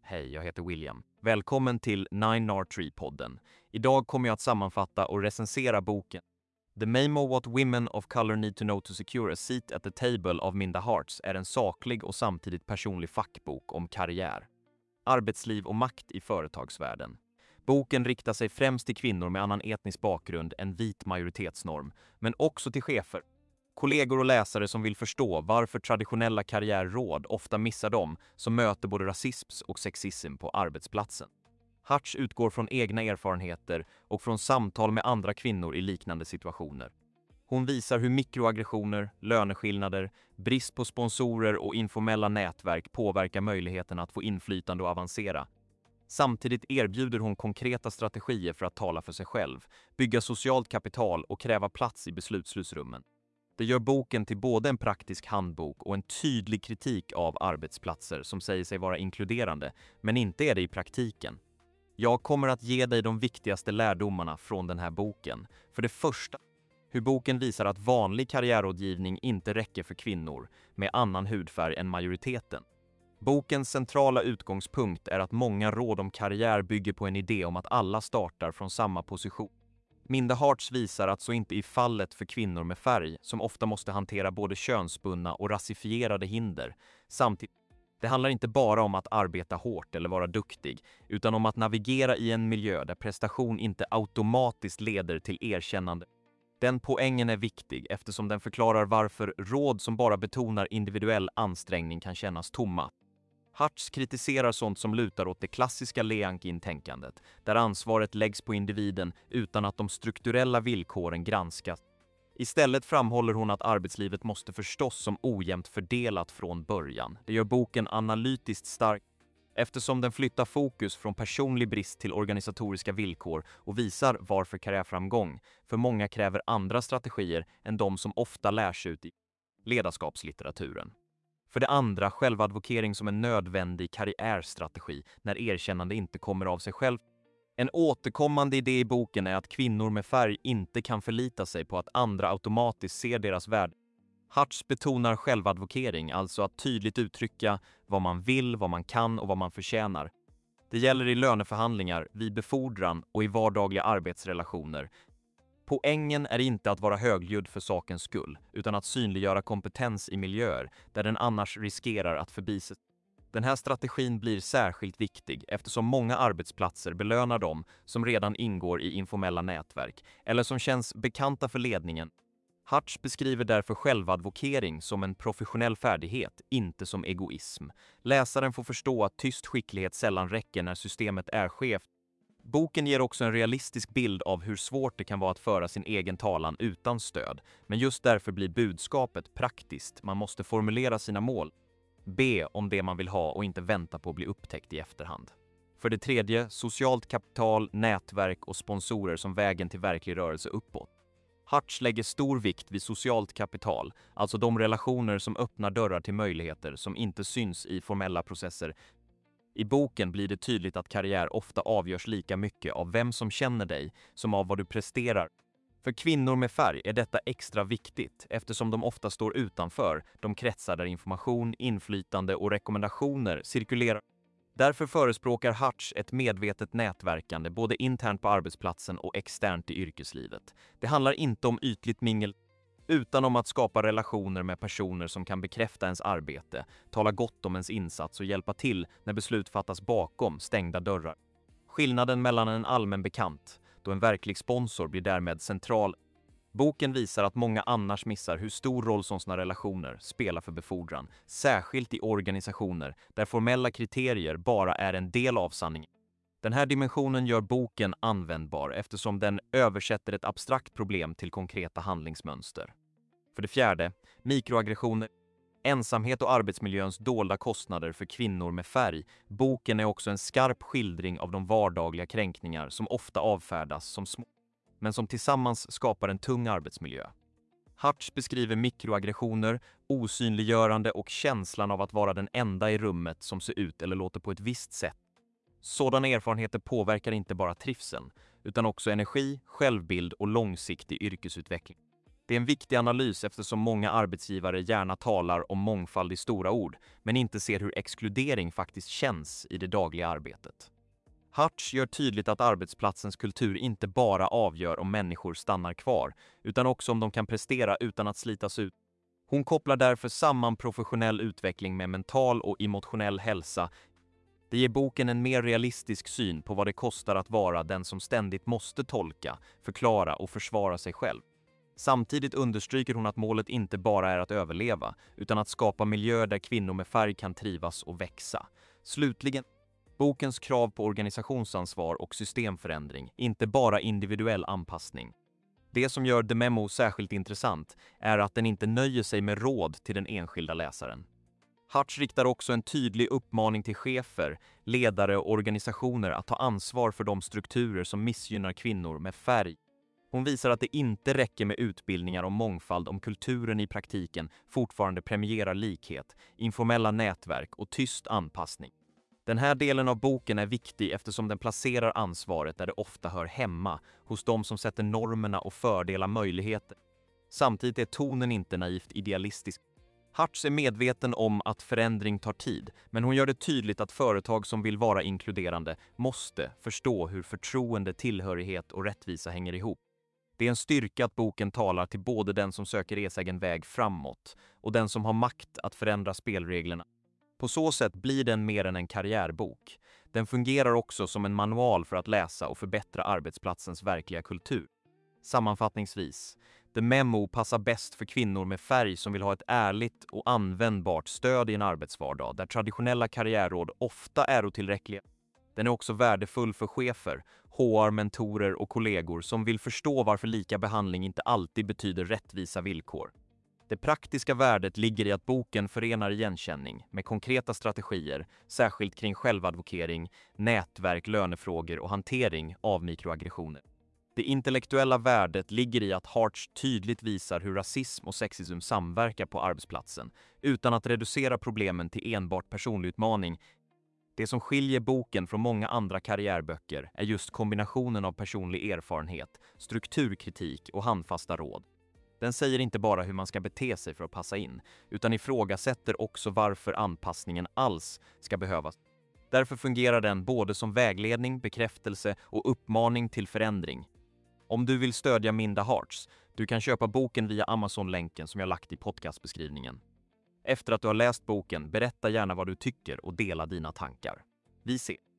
Hej, jag heter William. Välkommen till 9R3-podden. Idag kommer jag att sammanfatta och recensera boken The Memo What Women of Color Need to Know to Secure a Seat at the Table av Minda Harts är en saklig och samtidigt personlig fackbok om karriär, arbetsliv och makt i företagsvärlden. Boken riktar sig främst till kvinnor med annan etnisk bakgrund än vit majoritetsnorm, men också till chefer, kollegor och läsare som vill förstå varför traditionella karriärråd ofta missar dem som möter både rasism och sexism på arbetsplatsen. Harts utgår från egna erfarenheter och från samtal med andra kvinnor i liknande situationer. Hon visar hur mikroaggressioner, löneskillnader, brist på sponsorer och informella nätverk påverkar möjligheten att få inflytande och avancera. Samtidigt erbjuder hon konkreta strategier för att tala för sig själv, bygga socialt kapital och kräva plats i beslutsrummen. Det gör boken till både en praktisk handbok och en tydlig kritik av arbetsplatser som säger sig vara inkluderande, men inte är det i praktiken. Jag kommer att ge dig de viktigaste lärdomarna från den här boken. För det första, hur boken visar att vanlig karriärrådgivning inte räcker för kvinnor med annan hudfärg än majoriteten. Bokens centrala utgångspunkt är att många råd om karriär bygger på en idé om att alla startar från samma position. Minda Harts visar att så inte är fallet för kvinnor med färg, som ofta måste hantera både könsbundna och rasifierade hinder. Samtidigt, det handlar inte bara om att arbeta hårt eller vara duktig, utan om att navigera i en miljö där prestation inte automatiskt leder till erkännande. Den poängen är viktig eftersom den förklarar varför råd som bara betonar individuell ansträngning kan kännas tomma. Harts kritiserar sånt som lutar åt det klassiska Leankin-tänkandet, där ansvaret läggs på individen utan att de strukturella villkoren granskas. Istället framhåller hon att arbetslivet måste förstås som ojämnt fördelat från början. Det gör boken analytiskt stark eftersom den flyttar fokus från personlig brist till organisatoriska villkor och visar varför karriärframgång för många kräver andra strategier än de som ofta lärs ut i ledarskapslitteraturen. För det andra, självadvokering som en nödvändig karriärstrategi när erkännande inte kommer av sig själv. En återkommande idé i boken är att kvinnor med färg inte kan förlita sig på att andra automatiskt ser deras värde. Harts betonar självadvokering, alltså att tydligt uttrycka vad man vill, vad man kan och vad man förtjänar. Det gäller i löneförhandlingar, vid befordran och i vardagliga arbetsrelationer. Poängen är inte att vara högljudd för sakens skull, utan att synliggöra kompetens i miljöer där den annars riskerar att förbises. Den här strategin blir särskilt viktig eftersom många arbetsplatser belönar dem som redan ingår i informella nätverk eller som känns bekanta för ledningen. Harts beskriver därför självadvokering som en professionell färdighet, inte som egoism. Läsaren får förstå att tyst skicklighet sällan räcker när systemet är skevt. Boken ger också en realistisk bild av hur svårt det kan vara att föra sin egen talan utan stöd, men just därför blir budskapet praktiskt. Man måste formulera sina mål, be om det man vill ha och inte vänta på att bli upptäckt i efterhand. För det tredje, socialt kapital, nätverk och sponsorer som vägen till verklig rörelse uppåt. Harts lägger stor vikt vid socialt kapital, alltså de relationer som öppnar dörrar till möjligheter som inte syns i formella processer. I boken blir det tydligt att karriär ofta avgörs lika mycket av vem som känner dig som av vad du presterar. För kvinnor med färg är detta extra viktigt eftersom de ofta står utanför de kretsar där information, inflytande och rekommendationer cirkulerar. Därför förespråkar Harts ett medvetet nätverkande både internt på arbetsplatsen och externt i yrkeslivet. Det handlar inte om ytligt mingel, utan om att skapa relationer med personer som kan bekräfta ens arbete, tala gott om ens insats och hjälpa till när beslut fattas bakom stängda dörrar. Skillnaden mellan en allmän bekant, då en verklig sponsor blir därmed central. Boken visar att många annars missar hur stor roll sådana relationer spelar för befordran, särskilt i organisationer där formella kriterier bara är en del av sanningen. Den här dimensionen gör boken användbar eftersom den översätter ett abstrakt problem till konkreta handlingsmönster. För det fjärde, mikroaggressioner, ensamhet och arbetsmiljöns dolda kostnader för kvinnor med färg. Boken är också en skarp skildring av de vardagliga kränkningar som ofta avfärdas som små, men som tillsammans skapar en tung arbetsmiljö. Harts beskriver mikroaggressioner, osynliggörande och känslan av att vara den enda i rummet som ser ut eller låter på ett visst sätt. Sådana erfarenheter påverkar inte bara trivseln, utan också energi, självbild och långsiktig yrkesutveckling. Det är en viktig analys eftersom många arbetsgivare gärna talar om mångfald i stora ord, men inte ser hur exkludering faktiskt känns i det dagliga arbetet. Hutch gör tydligt att arbetsplatsens kultur inte bara avgör om människor stannar kvar, utan också om de kan prestera utan att slitas ut. Hon kopplar därför samman professionell utveckling med mental och emotionell hälsa. Det ger boken en mer realistisk syn på vad det kostar att vara den som ständigt måste tolka, förklara och försvara sig själv. Samtidigt understryker hon att målet inte bara är att överleva, utan att skapa miljöer där kvinnor med färg kan trivas och växa. Slutligen, bokens krav på organisationsansvar och systemförändring, inte bara individuell anpassning. Det som gör The Memo särskilt intressant är att den inte nöjer sig med råd till den enskilda läsaren. Hutch riktar också en tydlig uppmaning till chefer, ledare och organisationer att ta ansvar för de strukturer som missgynnar kvinnor med färg. Hon visar att det inte räcker med utbildningar om mångfald om kulturen i praktiken fortfarande premierar likhet, informella nätverk och tyst anpassning. Den här delen av boken är viktig eftersom den placerar ansvaret där det ofta hör hemma, hos de som sätter normerna och fördelar möjligheter. Samtidigt är tonen inte naivt idealistisk. Hutch är medveten om att förändring tar tid, men hon gör det tydligt att företag som vill vara inkluderande måste förstå hur förtroende, tillhörighet och rättvisa hänger ihop. Det är en styrka att boken talar till både den som söker egen väg framåt och den som har makt att förändra spelreglerna. På så sätt blir den mer än en karriärbok. Den fungerar också som en manual för att läsa och förbättra arbetsplatsens verkliga kultur. Sammanfattningsvis, The Memo passar bäst för kvinnor med färg som vill ha ett ärligt och användbart stöd i en arbetsvardag där traditionella karriärråd ofta är otillräckliga. Den är också värdefull för chefer, HR-mentorer och kollegor som vill förstå varför lika behandling inte alltid betyder rättvisa villkor. Det praktiska värdet ligger i att boken förenar igenkänning med konkreta strategier, särskilt kring självadvokering, nätverk, lönefrågor och hantering av mikroaggressioner. Det intellektuella värdet ligger i att Hutch tydligt visar hur rasism och sexism samverkar på arbetsplatsen, utan att reducera problemen till enbart personlig utmaning. Det som skiljer boken från många andra karriärböcker är just kombinationen av personlig erfarenhet, strukturkritik och handfasta råd. Den säger inte bara hur man ska bete sig för att passa in, utan ifrågasätter också varför anpassningen alls ska behövas. Därför fungerar den både som vägledning, bekräftelse och uppmaning till förändring. Om du vill stödja Minda Harts, du kan köpa boken via Amazon-länken som jag lagt i podcastbeskrivningen. Efter att du har läst boken, berätta gärna vad du tycker och dela dina tankar. Vi ses!